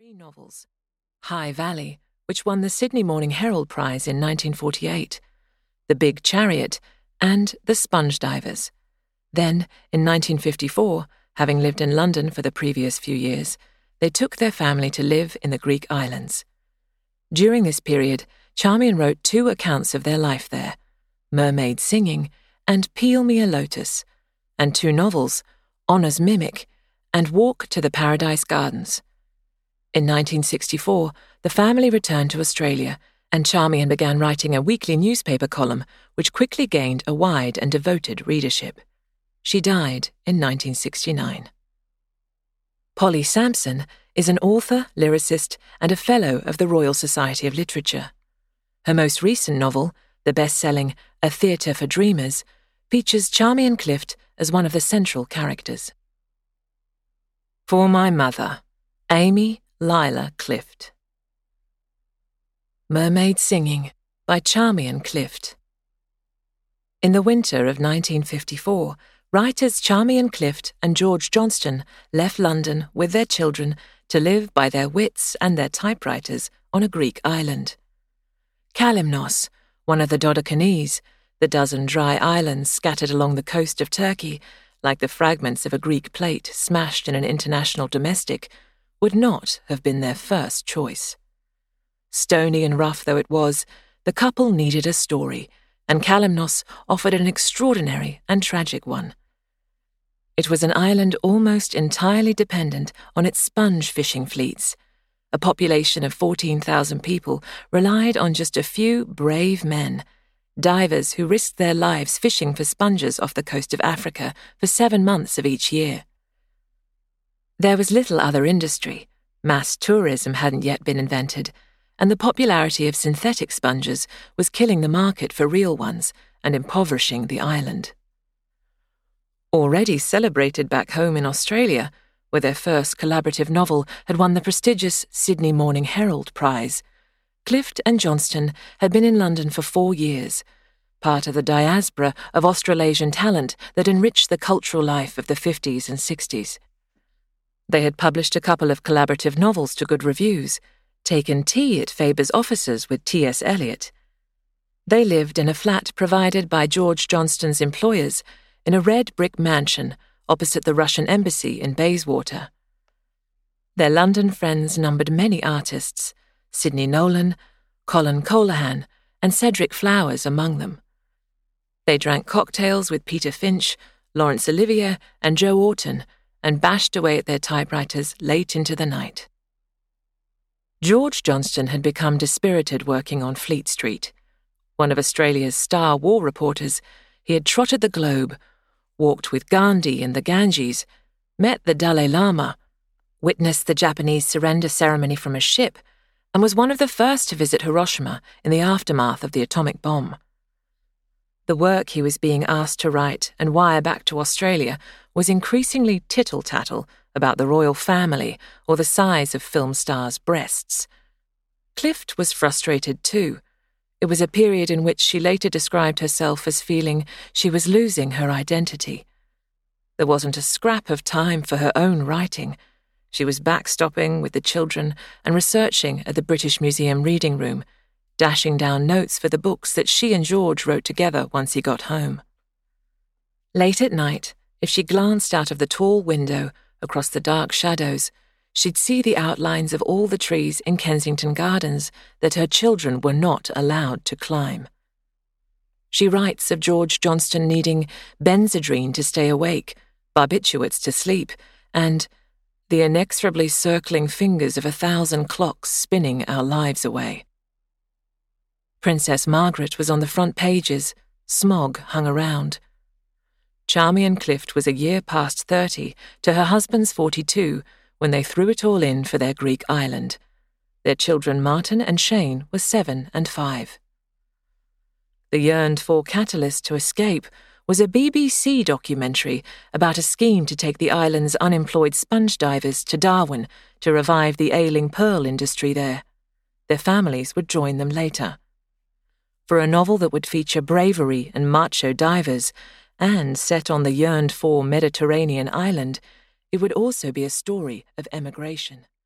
three novels: High Valley, which won the Sydney Morning Herald Prize in 1948, The Big Chariot, and The Sponge Divers. Then, in 1954, having lived in London for the previous few years, they took their family to live in the Greek islands. During this period, Charmian wrote two accounts of their life there, Mermaid Singing and Peel Me a Lotus, and two novels, Honour's Mimic and Walk to the Paradise Gardens. In 1964, the family returned to Australia, and Charmian began writing a weekly newspaper column which quickly gained a wide and devoted readership. She died in 1969. Polly Sampson is an author, lyricist, and a Fellow of the Royal Society of Literature. Her most recent novel, the best-selling A Theatre for Dreamers, features Charmian Clift as one of the central characters. For My Mother, Amy Lila Clift. Mermaid Singing by Charmian Clift. In the winter of 1954, writers Charmian Clift and George Johnston left London with their children to live by their wits and their typewriters on a Greek island. Kalymnos, one of the Dodecanese, the dozen dry islands scattered along the coast of Turkey, like the fragments of a Greek plate smashed in an international domestic, would not have been their first choice. Stony and rough though it was, the couple needed a story, and Kalymnos offered an extraordinary and tragic one. It was an island almost entirely dependent on its sponge fishing fleets. A population of 14,000 people relied on just a few brave men, divers who risked their lives fishing for sponges off the coast of Africa for 7 months of each year. There was little other industry. Mass tourism hadn't yet been invented, and the popularity of synthetic sponges was killing the market for real ones and impoverishing the island. Already celebrated back home in Australia, where their first collaborative novel had won the prestigious Sydney Morning Herald Prize, Clift and Johnston had been in London for 4 years, part of the diaspora of Australasian talent that enriched the cultural life of the 50s and 60s. They had published a couple of collaborative novels to good reviews, taken tea at Faber's offices with T.S. Eliot. They lived in a flat provided by George Johnston's employers in a red brick mansion opposite the Russian embassy in Bayswater. Their London friends numbered many artists, Sidney Nolan, Colin Colahan, and Cedric Flowers among them. They drank cocktails with Peter Finch, Laurence Olivier, and Joe Orton, and bashed away at their typewriters late into the night. George Johnston had become dispirited working on Fleet Street. One of Australia's star war reporters, he had trotted the globe, walked with Gandhi in the Ganges, met the Dalai Lama, witnessed the Japanese surrender ceremony from a ship, and was one of the first to visit Hiroshima in the aftermath of the atomic bomb. The work he was being asked to write and wire back to Australia was increasingly tittle-tattle about the royal family or the size of film stars' breasts. Clift was frustrated too. It was a period in which she later described herself as feeling she was losing her identity. There wasn't a scrap of time for her own writing. She was backstopping with the children and researching at the British Museum reading room, dashing down notes for the books that she and George wrote together once he got home. Late at night, if she glanced out of the tall window across the dark shadows, she'd see the outlines of all the trees in Kensington Gardens that her children were not allowed to climb. She writes of George Johnston needing Benzedrine to stay awake, barbiturates to sleep, and the inexorably circling fingers of 1,000 clocks spinning our lives away. Princess Margaret was on the front pages, smog hung around. Charmian Clift was a year past 30 to her husband's 42 when they threw it all in for their Greek island. Their children Martin and Shane were 7 and 5. The yearned-for catalyst to escape was a BBC documentary about a scheme to take the island's unemployed sponge divers to Darwin to revive the ailing pearl industry there. Their families would join them later. For a novel that would feature bravery and macho divers, and set on the yearned-for Mediterranean island, it would also be a story of emigration.